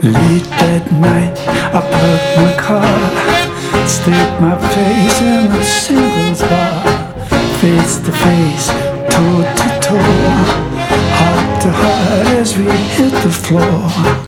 Late that night, I parked my car, stick my face in a singles bar. Face to face, toe to toe, heart to heart as we hit the floor.